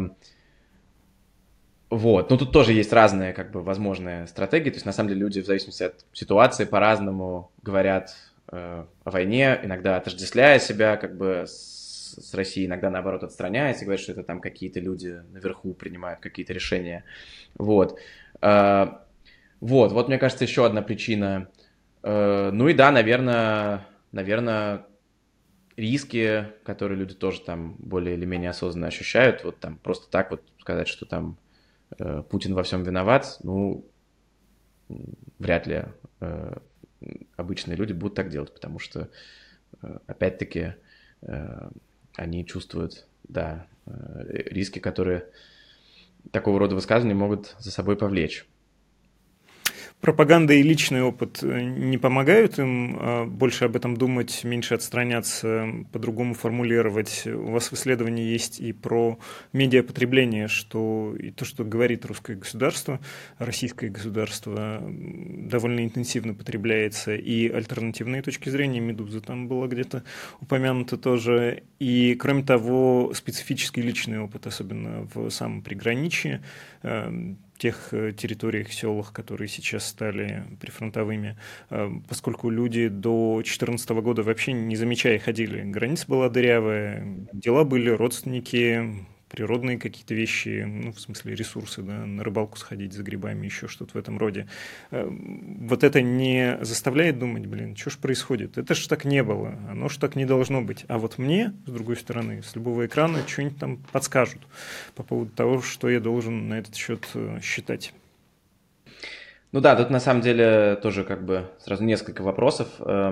вот, ну, тут тоже есть разные, как бы, возможные стратегии, то есть, на самом деле, люди в зависимости от ситуации по-разному говорят э, о войне, иногда отождествляя себя, как бы, с, с Россией, иногда, наоборот, отстраняясь и говорят, что это там какие-то люди наверху принимают какие-то решения, вот, э, вот, вот, мне кажется, еще одна причина. Ну и да, наверное, наверное, риски, которые люди тоже там более или менее осознанно ощущают, вот там просто так вот сказать, что там э, Путин во всем виноват, ну, вряд ли э, обычные люди будут так делать, потому что, э, опять-таки, э, они чувствуют, да, э, риски, которые такого рода высказывания могут за собой повлечь. Пропаганда и личный опыт не помогают им больше об этом думать, меньше отстраняться, по-другому формулировать? У вас в исследовании есть и про медиапотребление, что и то, что говорит русское государство, российское государство довольно интенсивно потребляется, и альтернативные точки зрения, «Медуза» там была где-то упомянута тоже, и, кроме того, специфический личный опыт, особенно в самом приграничье, тех территориях, селах, которые сейчас стали прифронтовыми, поскольку люди до две тысячи четырнадцатого года вообще не замечая ходили. Граница была дырявая, дела были, родственники, природные какие-то вещи, ну, в смысле ресурсы, да, на рыбалку сходить за грибами, еще что-то в этом роде. Вот это не заставляет думать, блин, что ж происходит? Это ж так не было, оно ж так не должно быть. А вот мне, с другой стороны, с любого экрана что-нибудь там подскажут по поводу того, что я должен на этот счет считать. Ну да, тут на самом деле тоже как бы сразу несколько вопросов.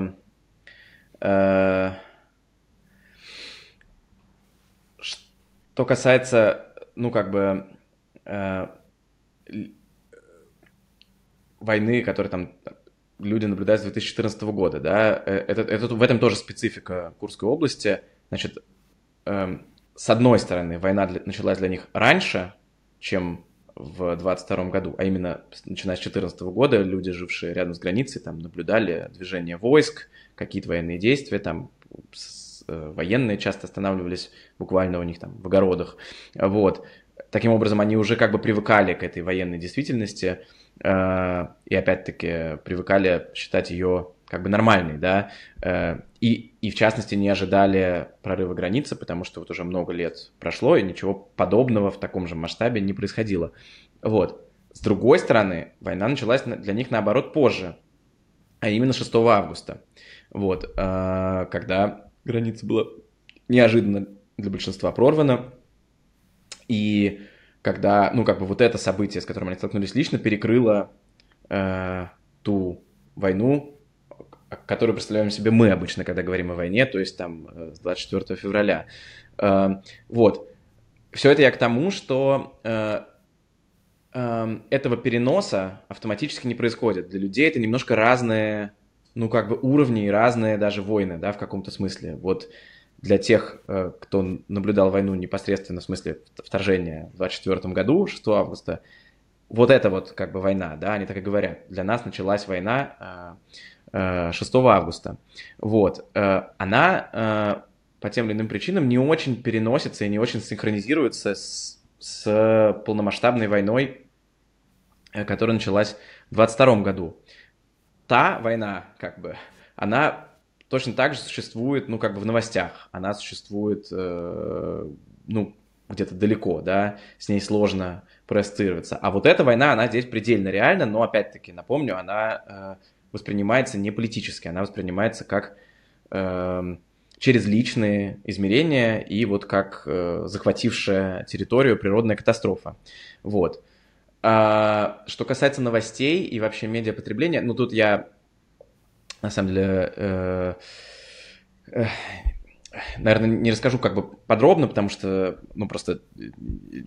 Что касается, ну, как бы, э, войны, которые там люди наблюдают с две тысячи четырнадцатого года, да, это, это, в этом тоже специфика Курской области. Значит, э, с одной стороны, война для, началась для них раньше, чем в двадцать втором году, а именно начиная с две тысячи четырнадцатого года люди, жившие рядом с границей, там наблюдали движение войск, какие-то военные действия, там военные часто останавливались буквально у них там в огородах, вот. Таким образом, они уже как бы привыкали к этой военной действительности э, и опять-таки привыкали считать ее как бы нормальной, да, э, и, и в частности не ожидали прорыва границы, потому что вот уже много лет прошло, и ничего подобного в таком же масштабе не происходило. Вот. С другой стороны, война началась для них, наоборот, позже, а именно шестого августа, вот, э, когда граница была неожиданно для большинства прорвана, и когда, ну, как бы вот это событие, с которым они столкнулись лично, перекрыло э, ту войну, которую представляем себе мы обычно, когда говорим о войне, то есть там с двадцать четвёртого февраля. Э, вот. Все это я к тому, что э, э, этого переноса автоматически не происходит. Для людей это немножко разные, ну, как бы уровни и разные даже войны, да, в каком-то смысле. Вот для тех, кто наблюдал войну непосредственно, в смысле вторжения в двадцать четвёртом году, шестого августа, вот эта вот как бы война, да, они так и говорят, для нас началась война шестого августа. Вот, она по тем или иным причинам не очень переносится и не очень синхронизируется с, с полномасштабной войной, которая началась в двадцать втором году. Та война, как бы, она точно так же существует, ну, как бы в новостях. Она существует, э, ну, где-то далеко, да, с ней сложно проассоциироваться. А вот эта война, она здесь предельно реальна, но, опять-таки, напомню, она э, воспринимается не политически, она воспринимается как э, через личные измерения и вот как э, захватившая территорию природная катастрофа. Вот. А, что касается новостей и вообще медиапотребления, ну, тут я, на самом деле, э, э, наверное, не расскажу как бы подробно, потому что, ну, просто не,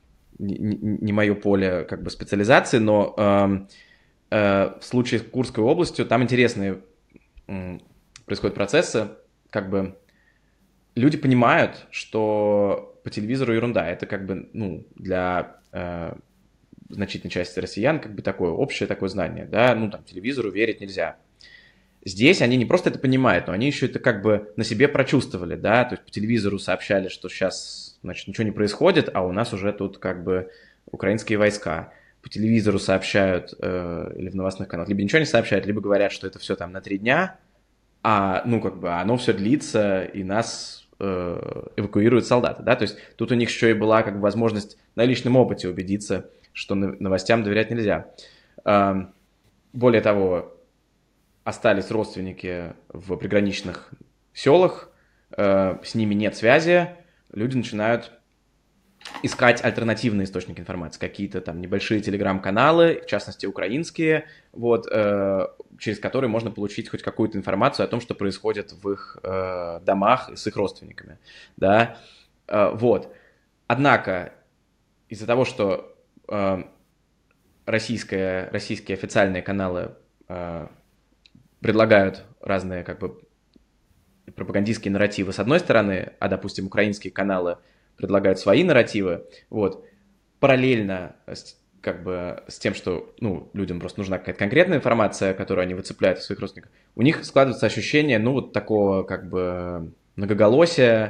не, не мое поле как бы специализации, но э, э, в случае с Курской областью там интересные э, происходят процессы, как бы люди понимают, что по телевизору ерунда, это как бы, ну, для э, значительной части россиян как бы такое общее такое знание, да, ну, там, телевизору верить нельзя. Здесь они не просто это понимают, но они еще это как бы на себе прочувствовали, да, то есть по телевизору сообщали, что сейчас, значит, ничего не происходит, а у нас уже тут как бы украинские войска. По телевизору сообщают э, или в новостных каналах, либо ничего не сообщают, либо говорят, что это все там на три дня, а, ну, как бы оно все длится, и нас э, эвакуируют солдаты, да, то есть тут у них еще и была как бы возможность на личном опыте убедиться, что новостям доверять нельзя. Э, более того, остались родственники в приграничных селах, э, с ними нет связи, люди начинают искать альтернативные источники информации, какие-то там небольшие телеграм-каналы, в частности украинские, вот, э, через которые можно получить хоть какую-то информацию о том, что происходит в их э, домах с их родственниками, да, э, вот. Однако из-за того, что э, российские, российские официальные каналы э, предлагают разные как бы пропагандистские нарративы с одной стороны, а, допустим, украинские каналы предлагают свои нарративы, вот, параллельно с, как бы с тем, что, ну, людям просто нужна какая-то конкретная информация, которую они выцепляют из своих родственников, у них складывается ощущение, ну, вот такого, как бы, многоголосия,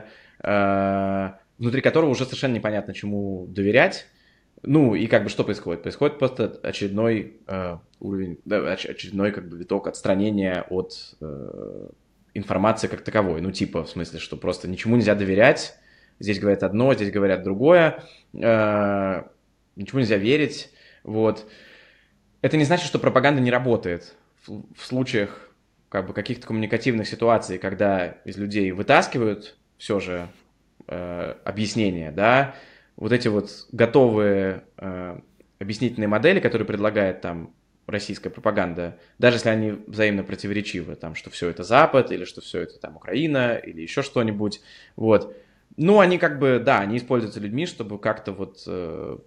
э, внутри которого уже совершенно непонятно, чему доверять. Ну, и как бы что происходит? Происходит просто очередной э, уровень, да, очередной как бы виток отстранения от э, информации как таковой. Ну, типа, в смысле, что просто ничему нельзя доверять. Здесь говорят одно, здесь говорят другое. Э, ничему нельзя верить. Вот. Это не значит, что пропаганда не работает. В, в случаях как бы каких-то коммуникативных ситуаций, когда из людей вытаскивают все же э, объяснения, да, вот эти вот готовые э, объяснительные модели, которые предлагает там российская пропаганда, даже если они взаимно противоречивы, там, что все это Запад, или что все это там Украина, или еще что-нибудь, вот. Ну, они как бы, да, они используются людьми, чтобы как-то вот э,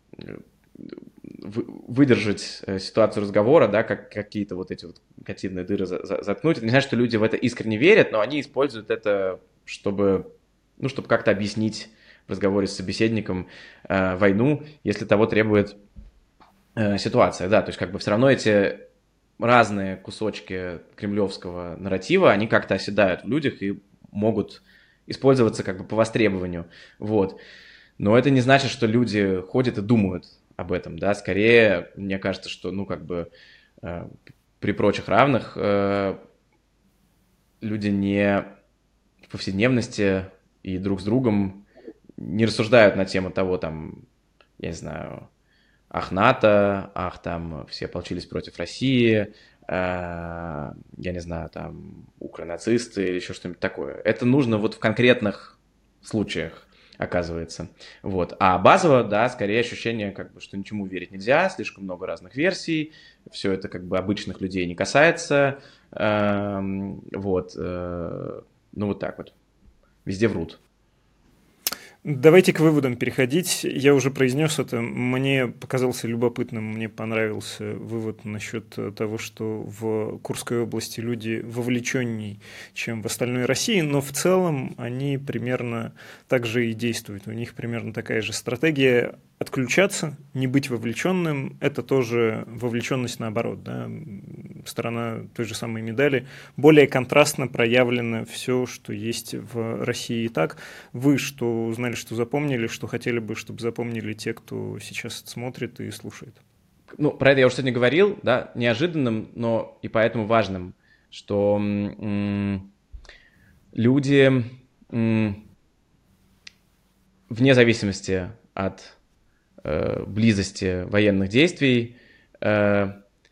выдержать ситуацию разговора, да, как какие-то вот эти вот коммуникативные дыры за- за- заткнуть. Это не значит, что люди в это искренне верят, но они используют это, чтобы, ну, чтобы как-то объяснить в разговоре с собеседником э, войну, если того требует э, ситуация, да, то есть как бы все равно эти разные кусочки кремлевского нарратива, они как-то оседают в людях и могут использоваться как бы по востребованию, вот. Но это не значит, что люди ходят и думают об этом, да, скорее, мне кажется, что, ну, как бы э, при прочих равных э, люди не в повседневности и друг с другом не рассуждают на тему того, там, я не знаю, ах, НАТО, ах, там, все ополчились против России, э, я не знаю, там, укронацисты или еще что-нибудь такое. Это нужно вот в конкретных случаях, оказывается. Вот. А базово, да, скорее ощущение, как бы, что ничему верить нельзя, слишком много разных версий, все это как бы обычных людей не касается, э, вот, э, ну вот так вот, везде врут. Давайте к выводам переходить. Я уже произнес это. Мне показался любопытным, мне понравился вывод насчет того, что в Курской области люди вовлеченнее, чем в остальной России, но в целом они примерно так же и действуют. У них примерно такая же стратегия отключаться, не быть вовлеченным. Это тоже вовлеченность наоборот. Да? Сторона той же самой медали. Более контрастно проявлено все, что есть в России и так. Вы что узнали, что запомнили, что хотели бы, чтобы запомнили те, кто сейчас смотрит и слушает? Ну, про это я уже сегодня говорил, да, неожиданным, но и поэтому важным, что м- люди м- вне зависимости от э, близости военных действий э,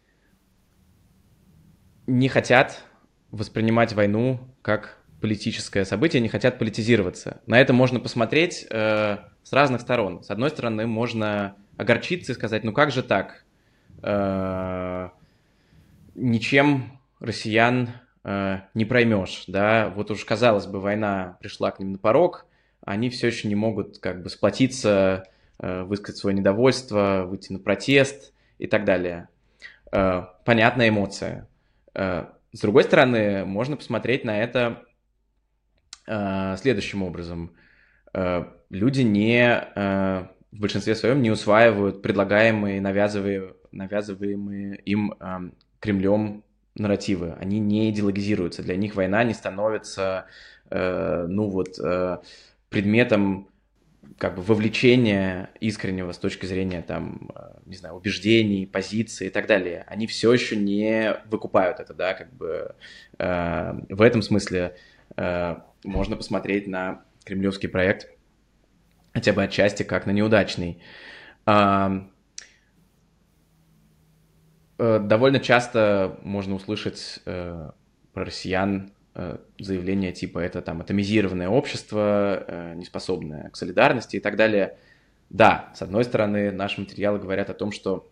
не хотят воспринимать войну как политическое событие, не хотят политизироваться. На это можно посмотреть э, с разных сторон. С одной стороны, можно огорчиться и сказать, ну как же так? Э, ничем россиян э, не проймешь, да? Вот уж, казалось бы, война пришла к ним на порог, они все еще не могут как бы сплотиться, э, высказать свое недовольство, выйти на протест и так далее. Э, понятная эмоция. Э, с другой стороны, можно посмотреть на это следующим образом. Люди не, в большинстве своем не усваивают предлагаемые, навязываемые, навязываемые им Кремлем нарративы. Они не идеологизируются. Для них война не становится, ну вот, предметом как бы вовлечения искреннего с точки зрения, там, не знаю, убеждений, позиций и так далее. Они все еще не выкупают это, да, как бы в этом смысле можно посмотреть на кремлевский проект хотя бы отчасти как на неудачный. Довольно часто можно услышать про россиян заявления типа это там атомизированное общество, неспособное к солидарности и так далее. Да, с одной стороны, наши материалы говорят о том, что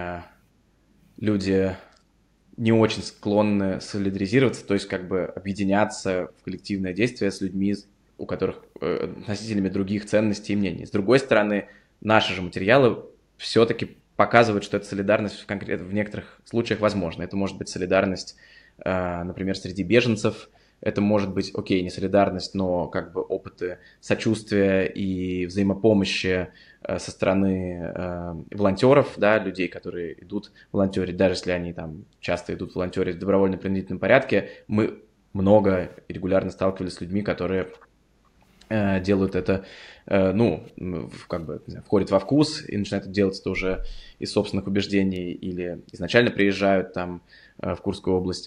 люди не очень склонны солидаризироваться, то есть как бы объединяться в коллективное действие с людьми, у которых э, носителями других ценностей и мнений. С другой стороны, наши же материалы все-таки показывают, что эта солидарность в, конкрет... в некоторых случаях возможна. Это может быть солидарность, э, например, среди беженцев, это может быть, окей, не солидарность, но как бы опыты сочувствия и взаимопомощи э, со стороны э, волонтеров, да, людей, которые идут волонтерить, даже если они там часто идут волонтерить в добровольно-принудительном порядке. Мы много и регулярно сталкивались с людьми, которые э, делают это, э, ну, как бы входят во вкус и начинают это делать это уже из собственных убеждений или изначально приезжают там э, в Курскую область,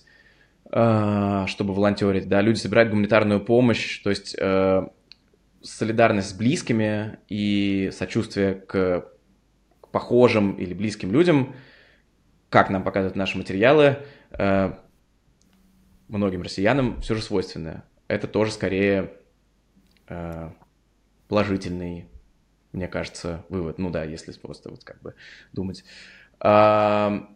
чтобы волонтерить, да, люди собирают гуманитарную помощь, то есть э, солидарность с близкими и сочувствие к, к похожим или близким людям, как нам показывают наши материалы, э, многим россиянам все же свойственно. Это тоже скорее э, положительный, мне кажется, вывод. Ну да, если просто вот как бы думать. А,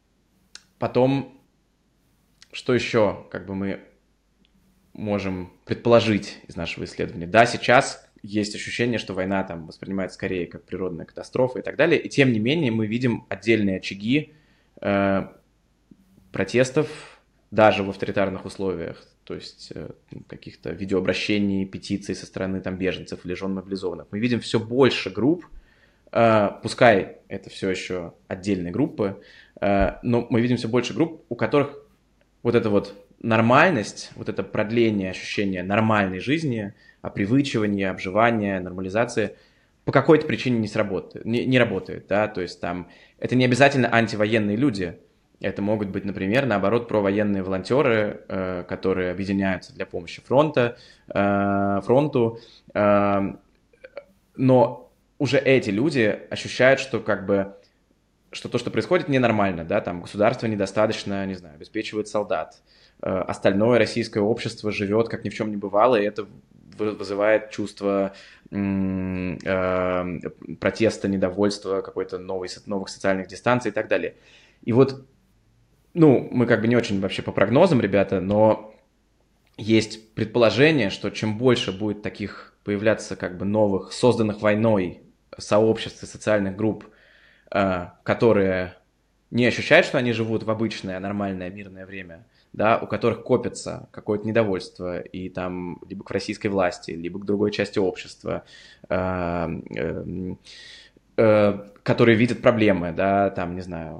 потом что еще, как бы мы можем предположить из нашего исследования? Да, сейчас есть ощущение, что война там воспринимается скорее как природная катастрофа и так далее, и тем не менее мы видим отдельные очаги э, протестов даже в авторитарных условиях, то есть э, каких-то видеообращений, петиций со стороны там беженцев или жен мобилизованных. Мы видим все больше групп, э, пускай это все еще отдельные группы, э, но мы видим все больше групп, у которых вот эта вот нормальность, вот это продление ощущения нормальной жизни, опривычивания, обживания, нормализации по какой-то причине не сработает, не, не работает, да, то есть там это не обязательно антивоенные люди, это могут быть, например, наоборот, провоенные волонтеры, э, которые объединяются для помощи фронта, э, фронту, э, но уже эти люди ощущают, что как бы что то, что происходит, ненормально, да, там государство недостаточно, не знаю, обеспечивает солдат, э, остальное российское общество живет, как ни в чем не бывало, и это вызывает чувство м- э, протеста, недовольства, какой-то новой, новых социальных дистанций и так далее. И вот, ну, мы как бы не очень вообще по прогнозам, ребята, но есть предположение, что чем больше будет таких появляться как бы новых, созданных войной сообществ и социальных групп, которые не ощущают, что они живут в обычное, нормальное, мирное время, да, у которых копится какое-то недовольство и там либо к российской власти, либо к другой части общества, э, э, э, которые видят проблемы, да, там, не знаю,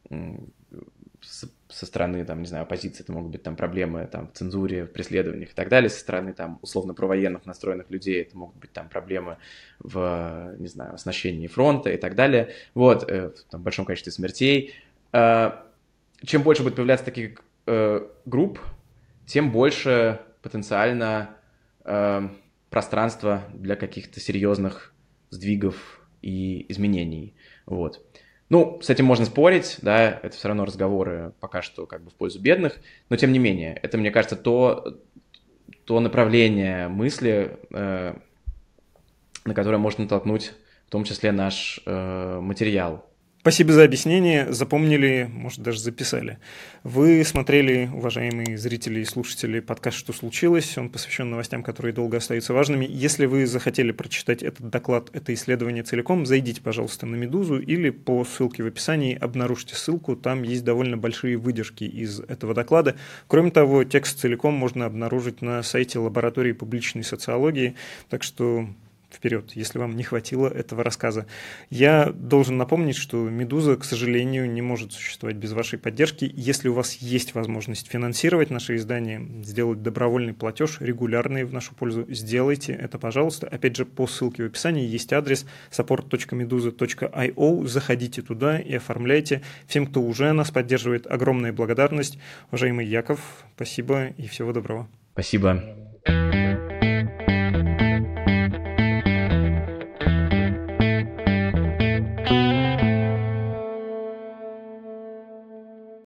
с, со стороны, там, не знаю, оппозиции, это могут быть там проблемы там, в цензуре, в преследованиях и так далее, со стороны там условно провоенных настроенных людей, это могут быть там проблемы в, не знаю, оснащении фронта и так далее, вот, э, в там, большом количестве смертей. Э, чем больше будет появляться таких э, групп, тем больше потенциально э, пространства для каких-то серьезных сдвигов и изменений, вот. Ну, с этим можно спорить, да, это все равно разговоры пока что как бы в пользу бедных, но тем не менее, это, мне кажется, то, то направление мысли, э, на которое может натолкнуть в том числе наш э, материал. Спасибо за объяснение, запомнили, может, даже записали. Вы смотрели, уважаемые зрители и слушатели, подкаст «Что случилось?». Он посвящен новостям, которые долго остаются важными. Если вы захотели прочитать этот доклад, это исследование целиком, зайдите, пожалуйста, на «Медузу» или по ссылке в описании обнаружьте ссылку. Там есть довольно большие выдержки из этого доклада. Кроме того, текст целиком можно обнаружить на сайте лаборатории публичной социологии. Так что... вперед, если вам не хватило этого рассказа. Я должен напомнить, что «Медуза», к сожалению, не может существовать без вашей поддержки. Если у вас есть возможность финансировать наше издание, сделать добровольный платеж, регулярный в нашу пользу, сделайте это, пожалуйста. Опять же, по ссылке в описании есть адрес support точка meduza точка io. Заходите туда и оформляйте. Всем, кто уже нас поддерживает, огромная благодарность. Уважаемый Яков, спасибо и всего доброго. Спасибо.